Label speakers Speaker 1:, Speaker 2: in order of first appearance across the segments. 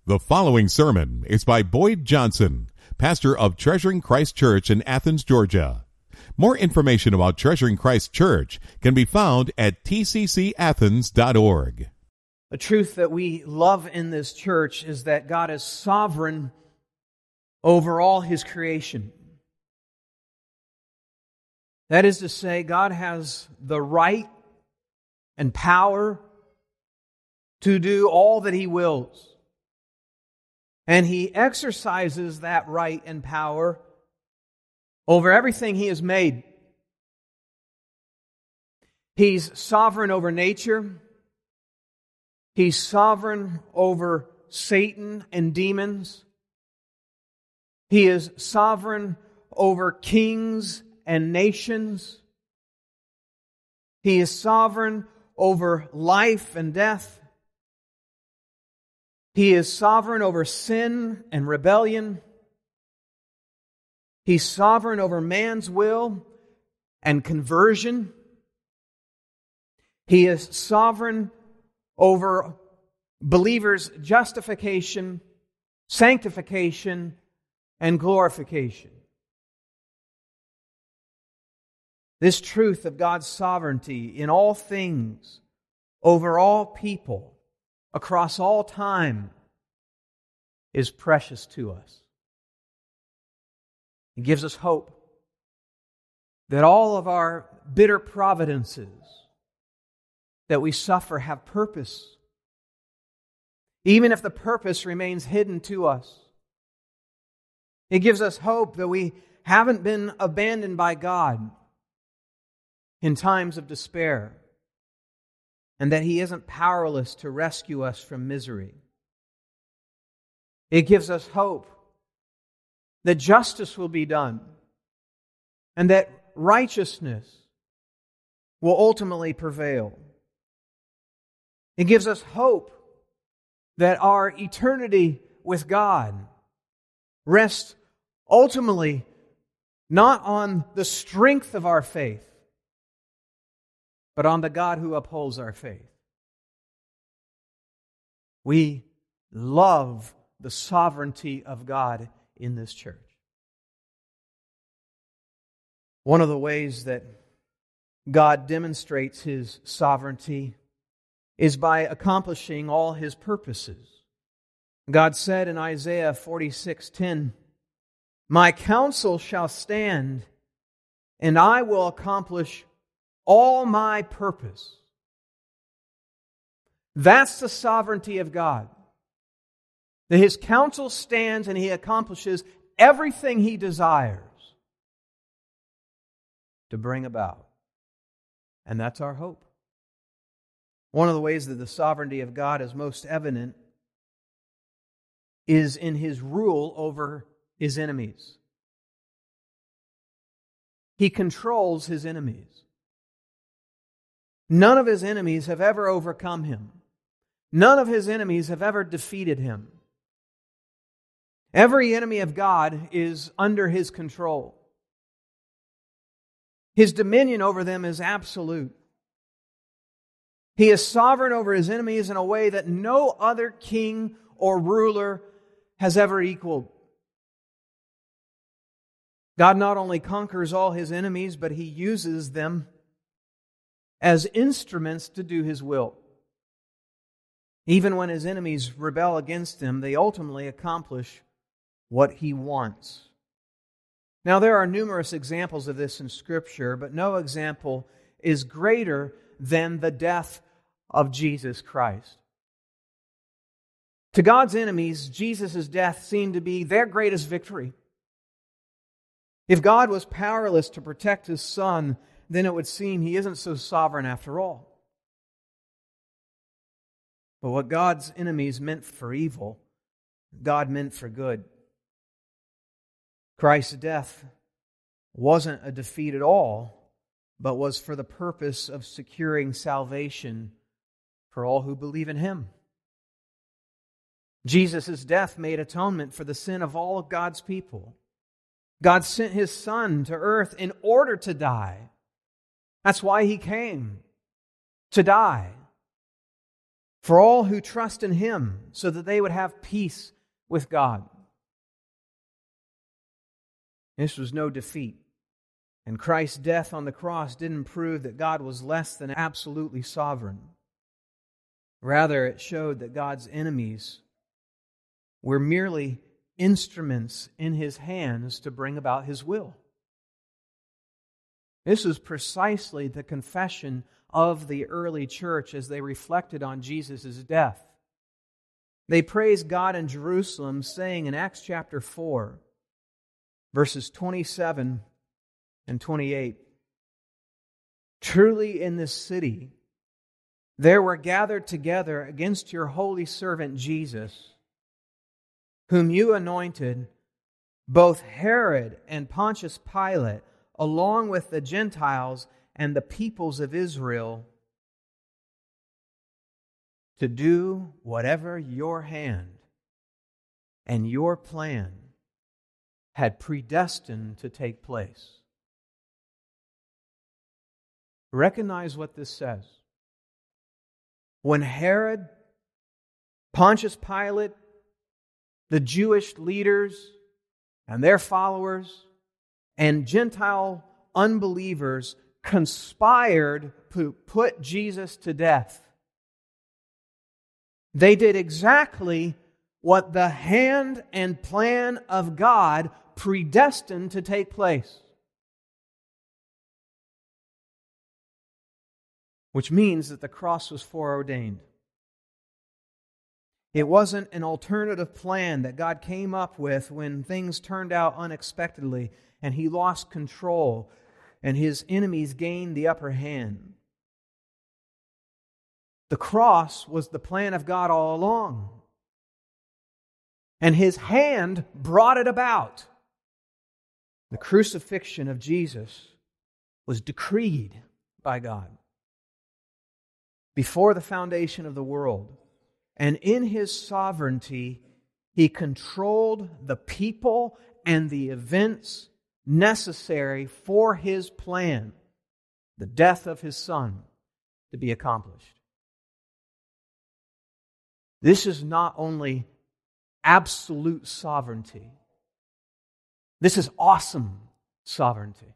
Speaker 1: The following sermon is by Boyd Johnson, pastor of Treasuring Christ Church in Athens, Georgia. More information about Treasuring Christ Church can be found at tccathens.org.
Speaker 2: A truth that we love in this church is that God is sovereign over all His creation. That is to say, God has the right and power to do all that He wills. And He exercises that right and power over everything He has made. He's sovereign over nature. He's sovereign over Satan and demons. He is sovereign over kings and nations. He is sovereign over life and death. He is sovereign over sin and rebellion. He's sovereign over man's will and conversion. He is sovereign over believers' justification, sanctification, and glorification. This truth of God's sovereignty in all things, over all people, across all time, is precious to us. It gives us hope that all of our bitter providences that we suffer have purpose, even if the purpose remains hidden to us. It gives us hope that we haven't been abandoned by God in times of despair, and that He isn't powerless to rescue us from misery. It gives us hope that justice will be done and that righteousness will ultimately prevail. It gives us hope that our eternity with God rests ultimately not on the strength of our faith, but on the God who upholds our faith. We love the sovereignty of God in this church. One of the ways that God demonstrates His sovereignty is by accomplishing all His purposes. God said in Isaiah 46:10, "My counsel shall stand, and I will accomplish all my purpose." That's the sovereignty of God. That His counsel stands and He accomplishes everything He desires to bring about. And that's our hope. One of the ways that the sovereignty of God is most evident is in His rule over His enemies. He controls His enemies. None of His enemies have ever overcome Him. None of His enemies have ever defeated Him. Every enemy of God is under His control. His dominion over them is absolute. He is sovereign over His enemies in a way that no other king or ruler has ever equaled. God not only conquers all His enemies, but He uses them as instruments to do His will. Even when His enemies rebel against Him, they ultimately accomplish what He wants. Now, there are numerous examples of this in Scripture, but no example is greater than the death of Jesus Christ. To God's enemies, Jesus' death seemed to be their greatest victory. If God was powerless to protect His Son, then it would seem He isn't so sovereign after all. But what God's enemies meant for evil, God meant for good. Christ's death wasn't a defeat at all, but was for the purpose of securing salvation for all who believe in Him. Jesus' death made atonement for the sin of all of God's people. God sent His Son to earth in order to die. That's why He came, to die. for all who trust in Him, so that they would have peace with God. This was no defeat. And Christ's death on the cross didn't prove that God was less than absolutely sovereign. Rather, it showed that God's enemies were merely instruments in His hands to bring about His will. This is precisely the confession of the early church as they reflected on Jesus' death. They praised God in Jerusalem, saying in Acts chapter 4, verses 27 and 28, "Truly in this city there were gathered together against your holy servant Jesus, whom you anointed, both Herod and Pontius Pilate, along with the Gentiles and the peoples of Israel, to do whatever your hand and your plan had predestined to take place." Recognize what this says. When Herod, Pontius Pilate, the Jewish leaders and their followers, and Gentile unbelievers conspired to put Jesus to death, they did exactly what the hand and plan of God predestined to take place. Which means that the cross was foreordained. It wasn't an alternative plan that God came up with when things turned out unexpectedly and He lost control and His enemies gained the upper hand. The cross was the plan of God all along. And His hand brought it about. The crucifixion of Jesus was decreed by God before the foundation of the world. And in His sovereignty, He controlled the people and the events necessary for His plan, the death of His Son, to be accomplished. This is not only absolute sovereignty. This is awesome sovereignty.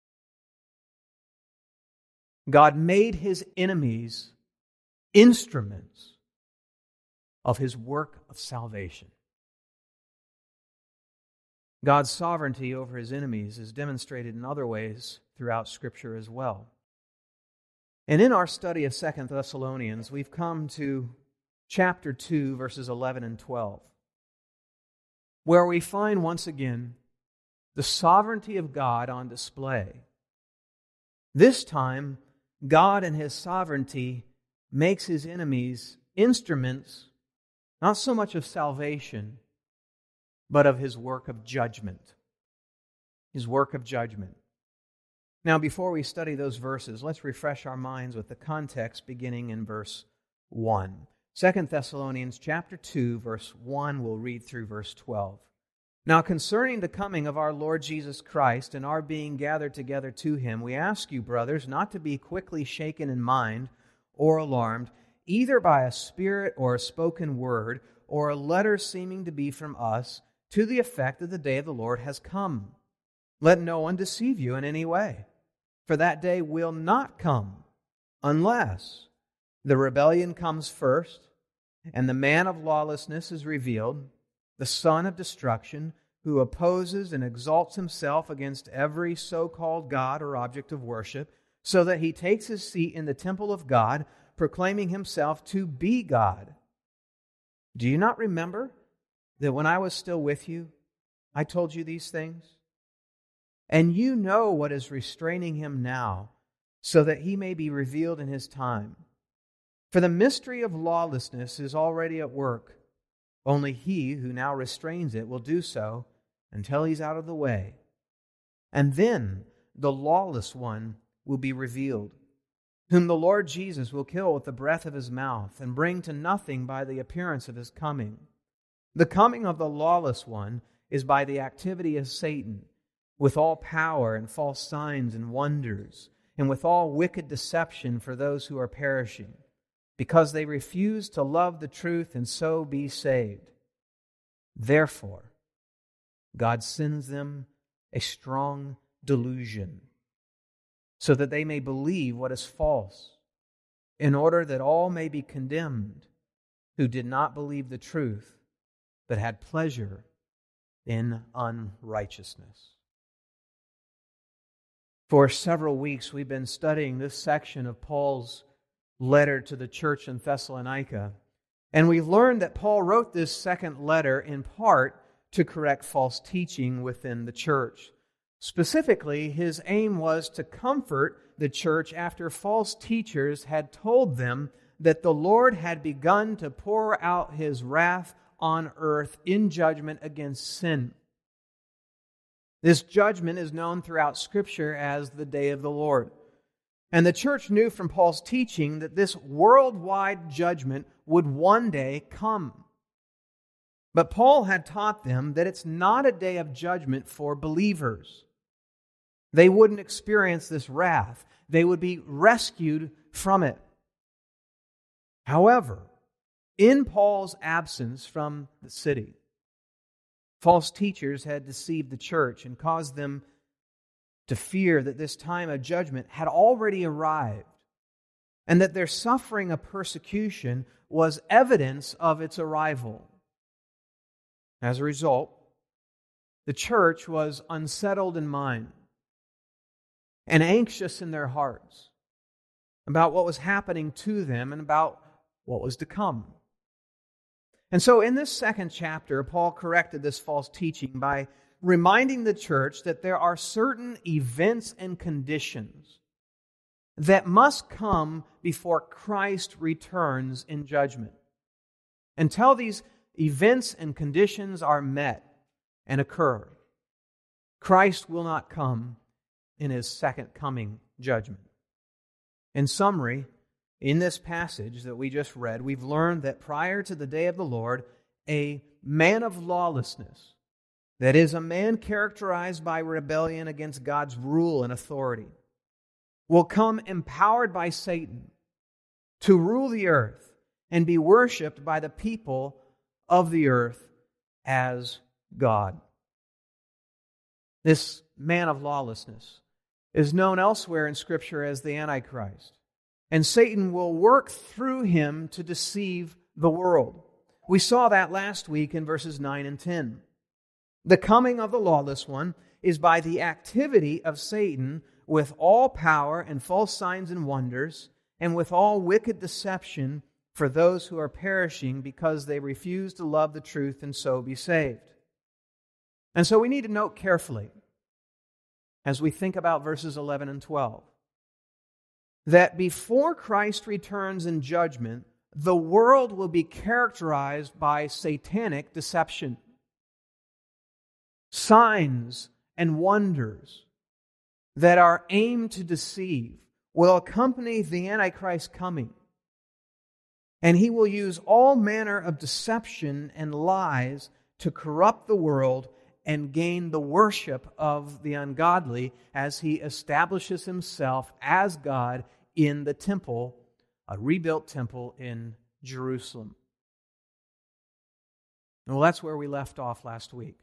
Speaker 2: God made His enemies instruments of His work of salvation. God's sovereignty over His enemies is demonstrated in other ways throughout Scripture as well. And in our study of 2 Thessalonians, we've come to chapter 2, verses 11 and 12, where we find once again the sovereignty of God on display. This time, God in His sovereignty makes His enemies instruments, not so much of salvation, but of His work of judgment. His work of judgment. Now, before we study those verses, let's refresh our minds with the context beginning in verse 1. 2 Thessalonians chapter 2, verse 1, we'll read through verse 12. "Now concerning the coming of our Lord Jesus Christ and our being gathered together to Him, we ask you, brothers, not to be quickly shaken in mind or alarmed, either by a spirit or a spoken word, or a letter seeming to be from us, to the effect that the day of the Lord has come. Let no one deceive you in any way, for that day will not come unless the rebellion comes first, and the man of lawlessness is revealed, the son of destruction, who opposes and exalts himself against every so-called God or object of worship, so that he takes his seat in the temple of God, proclaiming himself to be God. Do you not remember that when I was still with you, I told you these things? And you know what is restraining him now, so that he may be revealed in his time. For the mystery of lawlessness is already at work. Only he who now restrains it will do so until he's out of the way. And then the lawless one will be revealed, whom the Lord Jesus will kill with the breath of His mouth and bring to nothing by the appearance of His coming. The coming of the lawless one is by the activity of Satan, with all power and false signs and wonders, and with all wicked deception for those who are perishing, because they refuse to love the truth and so be saved. Therefore, God sends them a strong delusion, so that they may believe what is false, in order that all may be condemned who did not believe the truth, but had pleasure in unrighteousness. For several weeks, we've been studying this section of Paul's letter to the church in Thessalonica, and we've learned that Paul wrote this second letter in part to correct false teaching within the church. Specifically, his aim was to comfort the church after false teachers had told them that the Lord had begun to pour out His wrath on earth in judgment against sin. This judgment is known throughout Scripture as the Day of the Lord. And the church knew from Paul's teaching that this worldwide judgment would one day come. But Paul had taught them that it's not a day of judgment for believers. They wouldn't experience this wrath. They would be rescued from it. However, in Paul's absence from the city, false teachers had deceived the church and caused them to fear that this time of judgment had already arrived, and that their suffering of persecution was evidence of its arrival. As a result, the church was unsettled in mind and anxious in their hearts about what was happening to them and about what was to come. And so in this second chapter, Paul corrected this false teaching by reminding the church that there are certain events and conditions that must come before Christ returns in judgment. Until these events and conditions are met and occur, Christ will not come in His second coming judgment. In summary, in this passage that we just read, we've learned that prior to the day of the Lord, a man of lawlessness, that is, a man characterized by rebellion against God's rule and authority, will come empowered by Satan to rule the earth and be worshipped by the people of the earth as God. This man of lawlessness is known elsewhere in Scripture as the Antichrist. And Satan will work through him to deceive the world. We saw that last week in verses 9 and 10. The coming of the lawless one is by the activity of Satan with all power and false signs and wonders, and with all wicked deception for those who are perishing because they refuse to love the truth and so be saved. And so we need to note carefully, as we think about verses 11 and 12, that before Christ returns in judgment, the world will be characterized by satanic deception. Signs and wonders that are aimed to deceive will accompany the Antichrist's coming. And he will use all manner of deception and lies to corrupt the world and gain the worship of the ungodly as he establishes himself as God in the temple, a rebuilt temple in Jerusalem. Well, that's where we left off last week.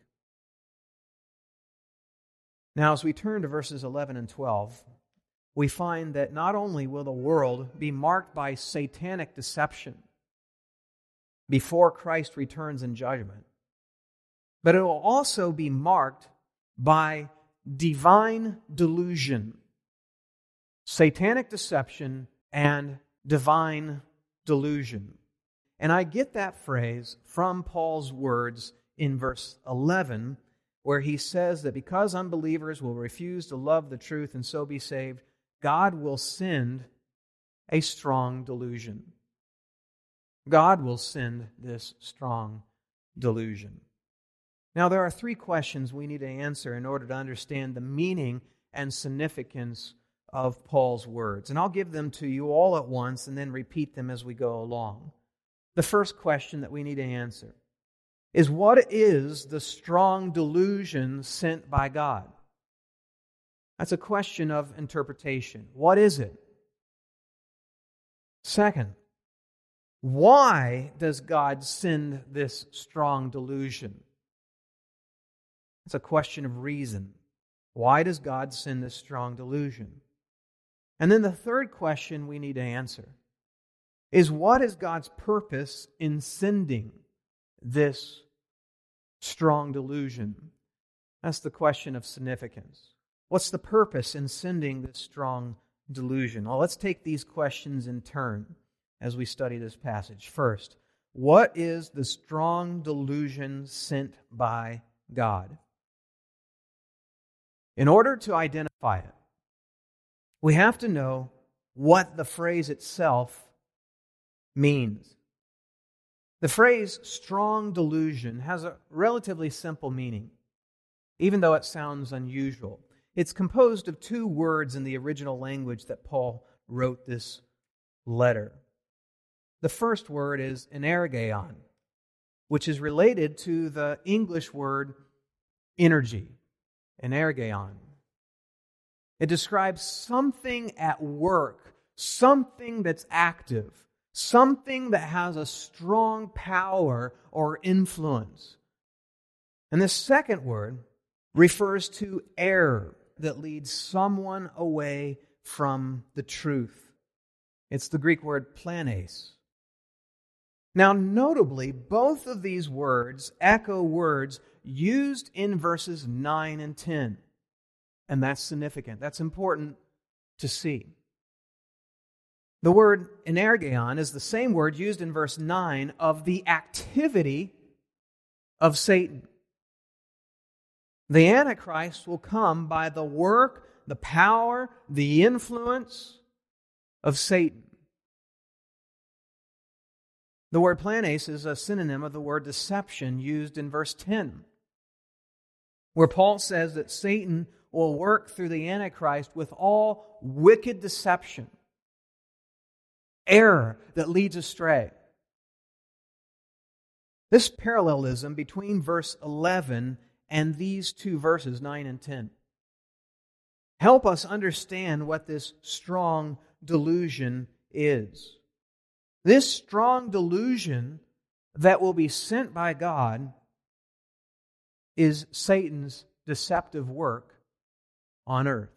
Speaker 2: Now, as we turn to verses 11 and 12, we find that not only will the world be marked by satanic deception before Christ returns in judgment, but it will also be marked by divine delusion. Satanic deception and divine delusion. And I get that phrase from Paul's words in verse 11, where he says that because unbelievers will refuse to love the truth and so be saved, God will send a strong delusion. God will send this strong delusion. Now, there are three questions we need to answer in order to understand the meaning and significance of Paul's words. And I'll give them to you all at once and then repeat them as we go along. The first question that we need to answer is, what is the strong delusion sent by God? That's a question of interpretation. What is it? Second, Why does God send this strong delusion? It's a question of reason. Why does God send this strong delusion? And then the third question we need to answer is, what is God's purpose in sending this strong delusion? That's the question of significance. What's the purpose in sending this strong delusion? Well, let's take these questions in turn as we study this passage. First, what is the strong delusion sent by God? In order to identify it, we have to know what the phrase itself means. The phrase strong delusion has a relatively simple meaning, even though it sounds unusual. It's composed of two words in the original language that Paul wrote this letter. The first word is energeon, which is related to the English word energy, energeon. It describes something at work, something that's active, something that has a strong power or influence. And the second word refers to error that leads someone away from the truth. It's the Greek word planes. Now, notably, both of these words echo words used in verses 9 and 10. And that's significant. That's important to see. The word energeon is the same word used in verse 9 of the activity of Satan. The Antichrist will come by the work, the power, the influence of Satan. The word planes is a synonym of the word deception used in verse 10, where Paul says that Satan will work through the Antichrist with all wicked deception, error that leads astray. This parallelism between verse 11 and these two verses, 9 and 10, help us understand what this strong delusion is. This strong delusion that will be sent by God is Satan's deceptive work on earth.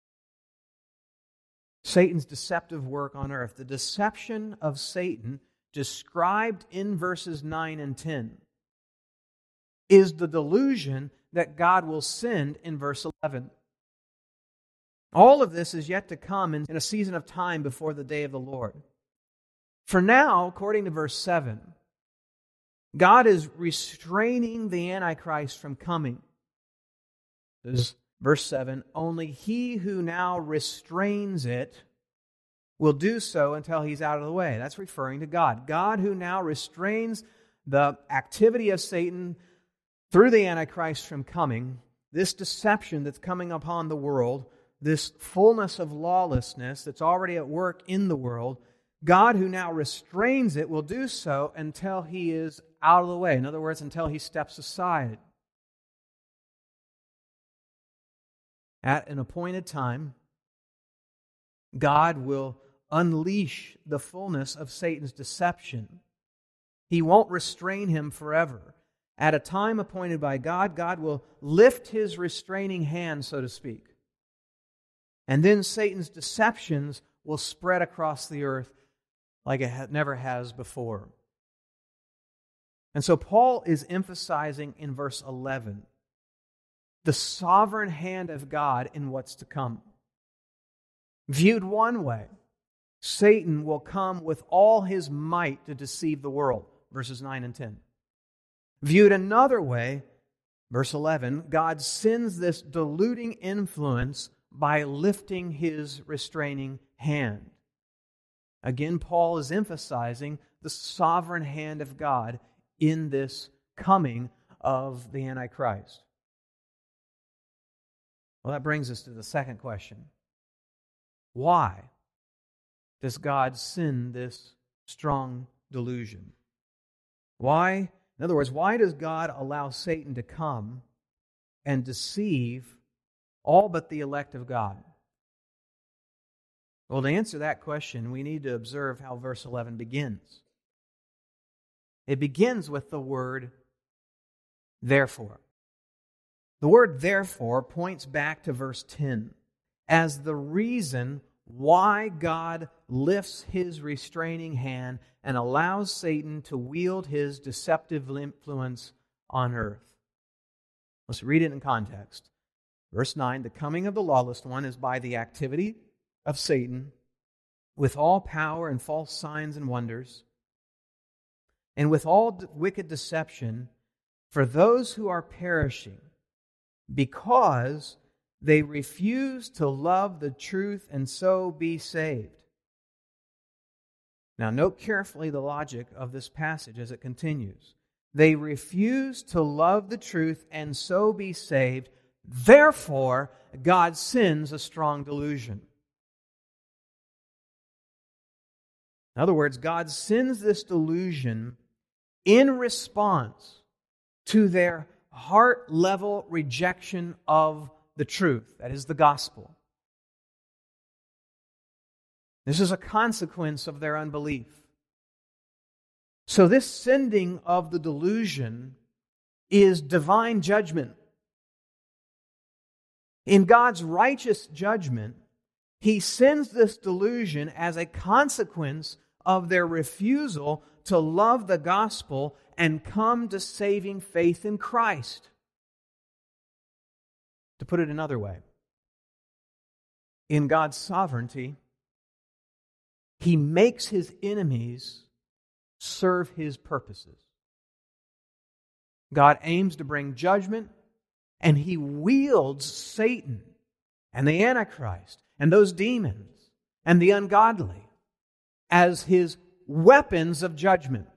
Speaker 2: Satan's deceptive work on earth. The deception of Satan described in verses 9 and 10 is the delusion that God will send in verse 11. All of this is yet to come in a season of time before the day of the Lord. For now, according to verse 7, God is restraining the Antichrist from coming. This is verse 7, only he who now restrains it will do so until he's out of the way. That's referring to God. God who now restrains the activity of Satan through the Antichrist from coming, this deception that's coming upon the world, this fullness of lawlessness that's already at work in the world, God who now restrains it will do so until he is out of the way. In other words, until he steps aside. At an appointed time, God will unleash the fullness of Satan's deception. He won't restrain him forever. At a time appointed by God, God will lift his restraining hand, so to speak. And then Satan's deceptions will spread across the earth like it never has before. And so Paul is emphasizing in verse 11 the sovereign hand of God in what's to come. Viewed one way, Satan will come with all his might to deceive the world, verses 9 and 10. Viewed another way, verse 11, God sends this deluding influence by lifting his restraining hand. Again, Paul is emphasizing the sovereign hand of God in this coming of the Antichrist. Well, that brings us to the second question. Why does God send this strong delusion? Why? In other words, why does God allow Satan to come and deceive all but the elect of God? Well, to answer that question, we need to observe how verse 11 begins. It begins with the word therefore. The word therefore points back to verse 10 as the reason why God lifts His restraining hand and allows Satan to wield his deceptive influence on earth. Let's read it in context. Verse 9, the coming of the lawless one is by the activity of Satan with all power and false signs and wonders, and with all wicked deception for those who are perishing, because they refuse to love the truth and so be saved. Now, note carefully the logic of this passage as it continues. They refuse to love the truth and so be saved. Therefore, God sends a strong delusion. In other words, God sends this delusion in response to their heart-level rejection of the truth, that is the gospel. This is a consequence of their unbelief. So this sending of the delusion is divine judgment. In God's righteous judgment, He sends this delusion as a consequence of their refusal to love the gospel and come to saving faith in Christ. To put it another way, in God's sovereignty, He makes His enemies serve His purposes. God aims to bring judgment, and He wields Satan and the Antichrist and those demons and the ungodly as His weapons of judgment.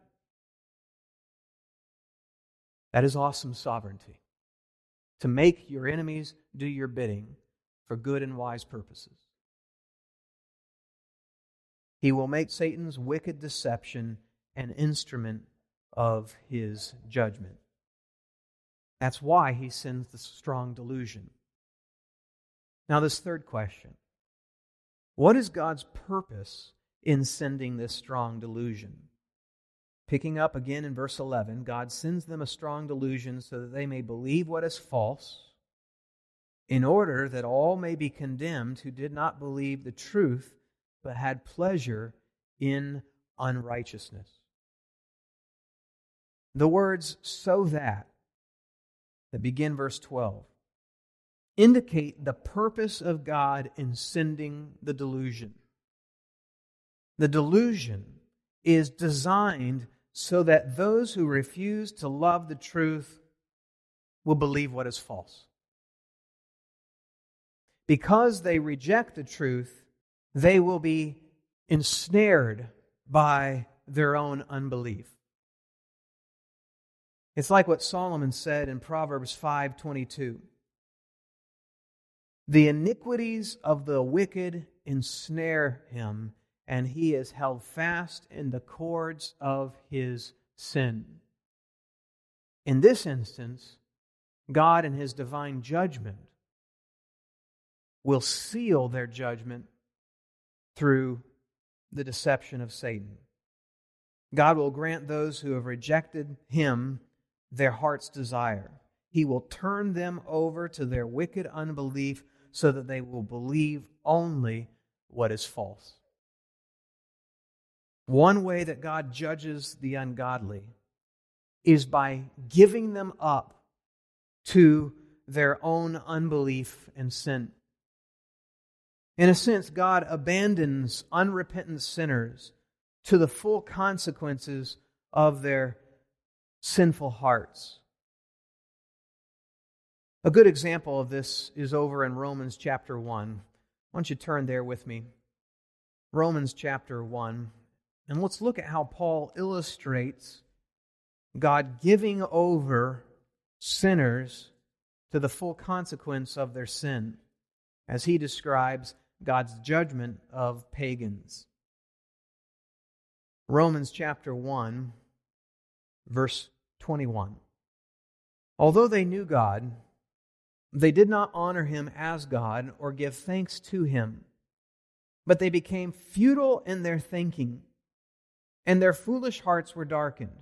Speaker 2: That is awesome sovereignty. To make your enemies do your bidding for good and wise purposes. He will make Satan's wicked deception an instrument of His judgment. That's why He sends the strong delusion. Now, this third question. What is God's purpose in sending this strong delusion? Picking up again in verse 11, God sends them a strong delusion so that they may believe what is false, in order that all may be condemned who did not believe the truth, but had pleasure in unrighteousness. The words "so that" begin verse 12 indicate the purpose of God in sending the delusion. The delusion is designed so that those who refuse to love the truth will believe what is false. Because they reject the truth, they will be ensnared by their own unbelief. It's like what Solomon said in Proverbs 5:22. The iniquities of the wicked ensnare him, and he is held fast in the cords of his sin. In this instance, God in His divine judgment will seal their judgment through the deception of Satan. God will grant those who have rejected Him their heart's desire. He will turn them over to their wicked unbelief so that they will believe only what is false. One way that God judges the ungodly is by giving them up to their own unbelief and sin. In a sense, God abandons unrepentant sinners to the full consequences of their sinful hearts. A good example of this is over in Romans chapter 1. Why don't you turn there with me? Romans chapter 1. And let's look at how Paul illustrates God giving over sinners to the full consequence of their sin, as he describes God's judgment of pagans. Romans chapter 1, verse 21. Although they knew God, they did not honor Him as God or give thanks to Him, but they became futile in their thinking, and their foolish hearts were darkened.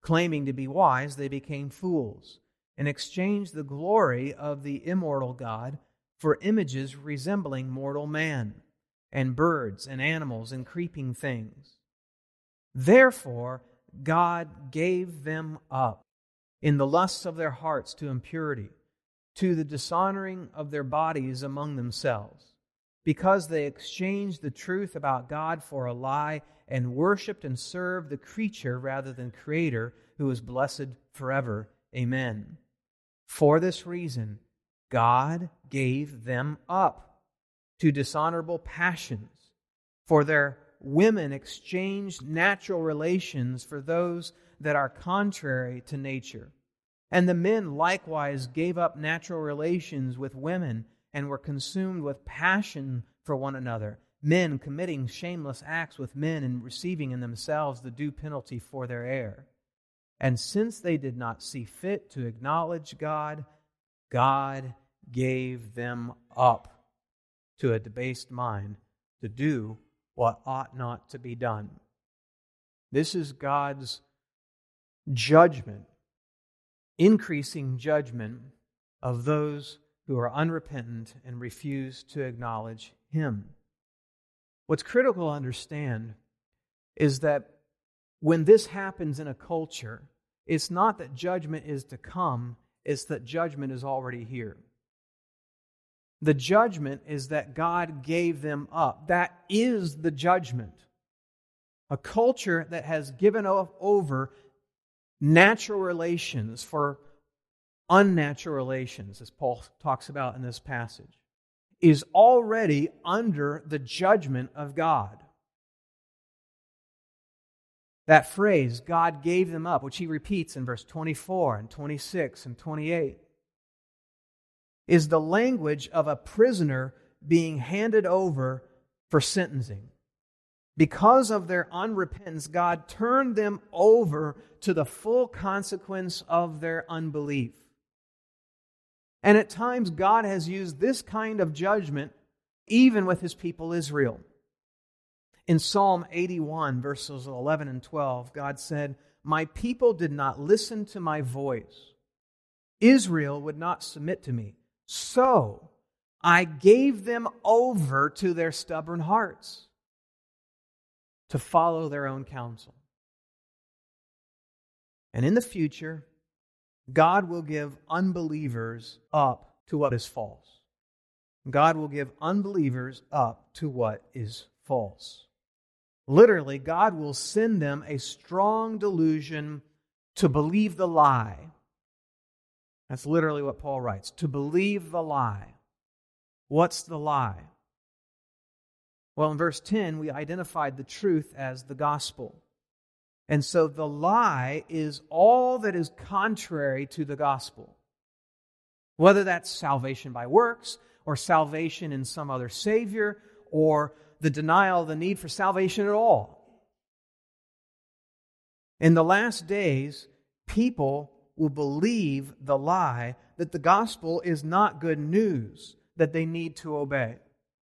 Speaker 2: Claiming to be wise, they became fools and exchanged the glory of the immortal God for images resembling mortal man, and birds and animals and creeping things. Therefore, God gave them up in the lusts of their hearts to impurity, to the dishonoring of their bodies among themselves, because they exchanged the truth about God for a lie and worshipped and served the creature rather than Creator, who is blessed forever. Amen. For this reason, God gave them up to dishonorable passions, for their women exchanged natural relations for those that are contrary to nature. And the men likewise gave up natural relations with women and were consumed with passion for one another, men committing shameless acts with men and receiving in themselves the due penalty for their error. And since they did not see fit to acknowledge God, God gave them up to a debased mind to do what ought not to be done. This is God's judgment, increasing judgment of those who are unrepentant and refuse to acknowledge Him. What's critical to understand is that when this happens in a culture, it's not that judgment is to come, it's that judgment is already here. The judgment is that God gave them up. That is the judgment. A culture that has given over natural relations for unnatural relations, as Paul talks about in this passage, is already under the judgment of God. That phrase, God gave them up, which he repeats in verse 24 and 26 and 28, is the language of a prisoner being handed over for sentencing. Because of their unrepentance, God turned them over to the full consequence of their unbelief. And at times, God has used this kind of judgment even with His people Israel. In Psalm 81, verses 11 and 12, God said, "My people did not listen to my voice. Israel would not submit to me. So I gave them over to their stubborn hearts to follow their own counsel." And in the future, God will give unbelievers up to what is false. God will give unbelievers up to what is false. Literally, God will send them a strong delusion to believe the lie. That's literally what Paul writes, to believe the lie. What's the lie? Well, in verse 10, we identified the truth as the gospel. And so the lie is all that is contrary to the gospel. Whether that's salvation by works, or salvation in some other Savior, or the denial of the need for salvation at all. In the last days, people will believe the lie that the gospel is not good news that they need to obey.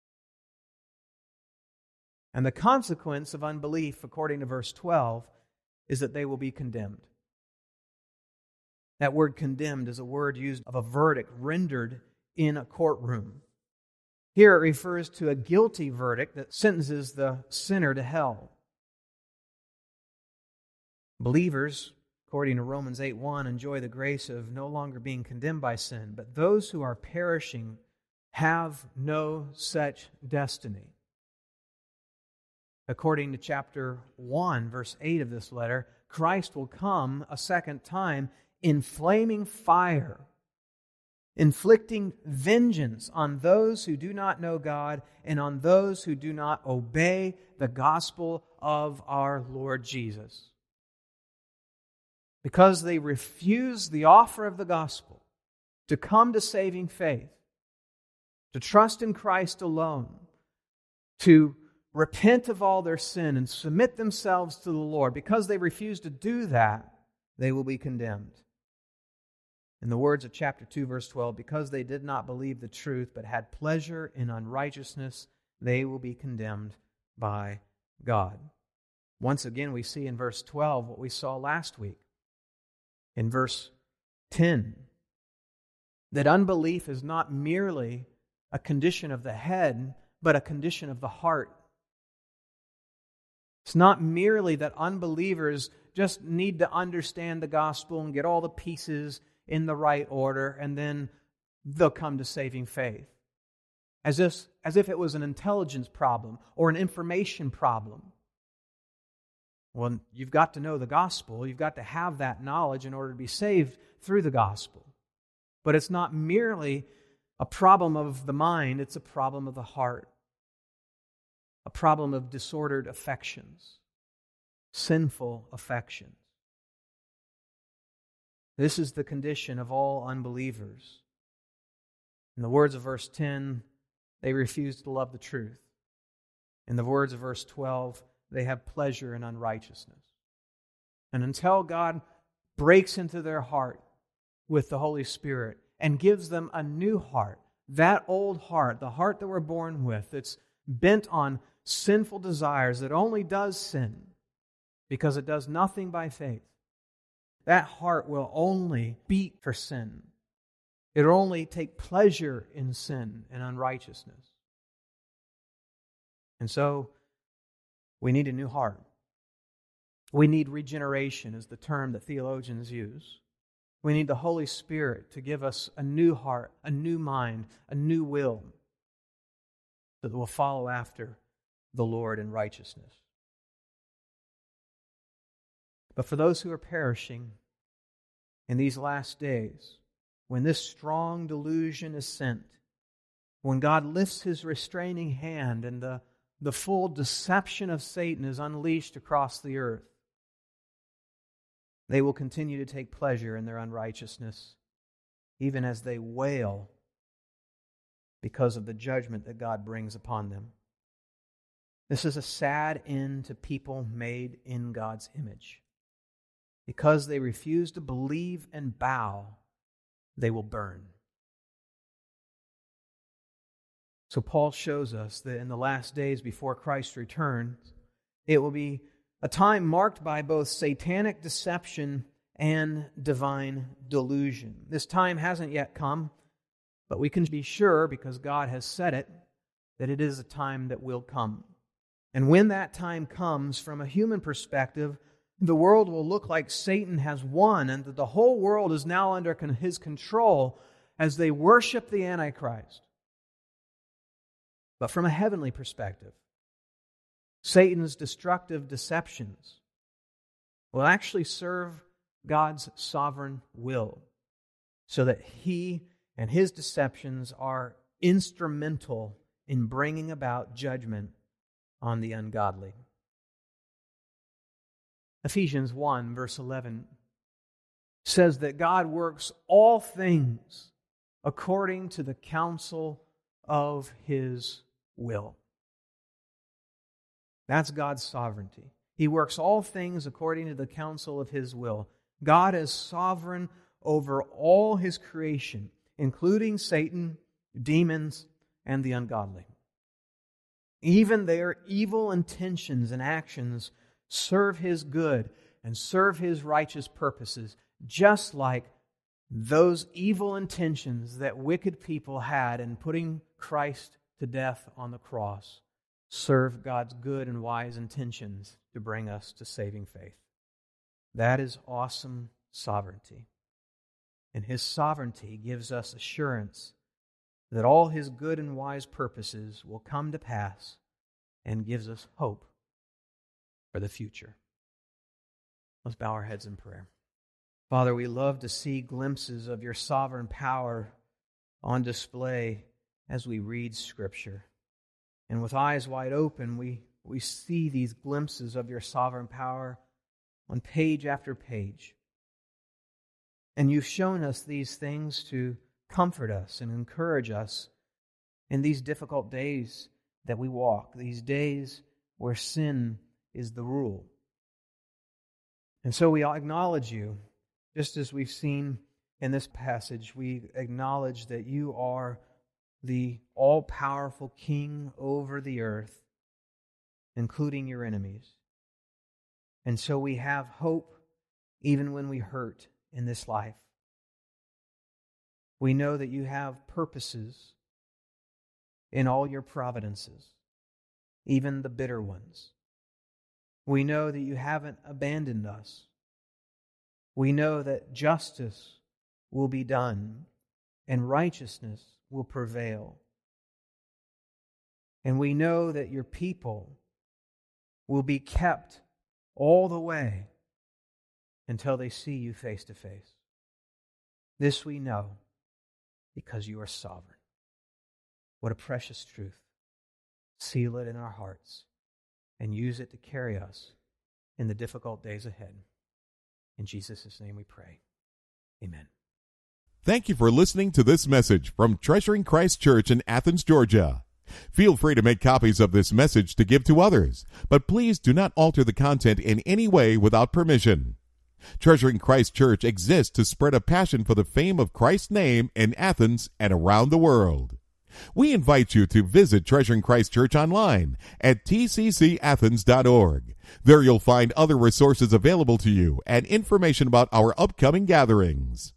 Speaker 2: And the consequence of unbelief, according to verse 12, is that they will be condemned. That word condemned is a word used of a verdict rendered in a courtroom. Here it refers to a guilty verdict that sentences the sinner to hell. Believers, according to Romans 8:1, enjoy the grace of no longer being condemned by sin, but those who are perishing have no such destiny. According to chapter 1, verse 8 of this letter, Christ will come a second time in flaming fire, inflicting vengeance on those who do not know God and on those who do not obey the gospel of our Lord Jesus. Because they refuse the offer of the gospel to come to saving faith, to trust in Christ alone, to repent of all their sin and submit themselves to the Lord. Because they refuse to do that, they will be condemned. In the words of chapter 2, verse 12, because they did not believe the truth but had pleasure in unrighteousness, they will be condemned by God. Once again, we see in verse 12 what we saw last week. in verse 10 that unbelief is not merely a condition of the head, but a condition of the heart. It's not merely that unbelievers just need to understand the gospel and get all the pieces in the right order, and then they'll come to saving faith. As if it was an intelligence problem or an information problem. Well, you've got to know the gospel. You've got to have that knowledge in order to be saved through the gospel. But it's not merely a problem of the mind, it's a problem of the heart. A problem of disordered affections, sinful affections. This is the condition of all unbelievers. In the words of verse 10, they refuse to love the truth. In the words of verse 12, they have pleasure in unrighteousness. And until God breaks into their heart with the Holy Spirit and gives them a new heart, that old heart, the heart that we're born with, it's bent on sinful desires that only does sin because it does nothing by faith, that heart will only beat for sin. It'll only take pleasure in sin and unrighteousness. And so, we need a new heart. We need regeneration, is the term that theologians use. We need the Holy Spirit to give us a new heart, a new mind, a new will that will follow after the Lord in righteousness. But for those who are perishing in these last days, when this strong delusion is sent, when God lifts His restraining hand and the full deception of Satan is unleashed across the earth, they will continue to take pleasure in their unrighteousness, even as they wail because of the judgment that God brings upon them. This is a sad end to people made in God's image. Because they refuse to believe and bow, they will burn. So Paul shows us that in the last days before Christ returns, it will be a time marked by both satanic deception and divine delusion. This time hasn't yet come, but we can be sure, because God has said it, that it is a time that will come. And when that time comes, from a human perspective, the world will look like Satan has won and that the whole world is now under his control as they worship the Antichrist. But from a heavenly perspective, Satan's destructive deceptions will actually serve God's sovereign will, so that he and his deceptions are instrumental in bringing about judgment on the ungodly. Ephesians 1, verse 11, says that God works all things according to the counsel of His will. That's God's sovereignty. He works all things according to the counsel of His will. God is sovereign over all His creation, including Satan, demons, and the ungodly. Even their evil intentions and actions serve His good and serve His righteous purposes, just like those evil intentions that wicked people had in putting Christ to death on the cross serve God's good and wise intentions to bring us to saving faith. That is awesome sovereignty. And His sovereignty gives us assurance that all His good and wise purposes will come to pass, and gives us hope for the future. Let's bow our heads in prayer. Father, we love to see glimpses of Your sovereign power on display as we read Scripture. And with eyes wide open, we see these glimpses of Your sovereign power on page after page. And You've shown us these things to comfort us and encourage us in these difficult days that we walk, these days where sin is the rule. And so we acknowledge You, just as we've seen in this passage. We acknowledge that You are the all-powerful King over the earth, including Your enemies. And so we have hope even when we hurt in this life. We know that you have purposes in all your providences, even the bitter ones. We know that you haven't abandoned us. We know that justice will be done and righteousness will prevail. And we know that your people will be kept all the way until they see you face to face. This we know because you are sovereign. What a precious truth. Seal it in our hearts and use it to carry us in the difficult days ahead. In Jesus' name we pray. Amen.
Speaker 1: Thank you for listening to this message from Treasuring Christ Church in Athens, Georgia. Feel free to make copies of this message to give to others, but please do not alter the content in any way without permission. Treasuring Christ Church exists to spread a passion for the fame of Christ's name in Athens and around the world. We invite you to visit Treasuring Christ Church online at tccathens.org. There you'll find other resources available to you and information about our upcoming gatherings.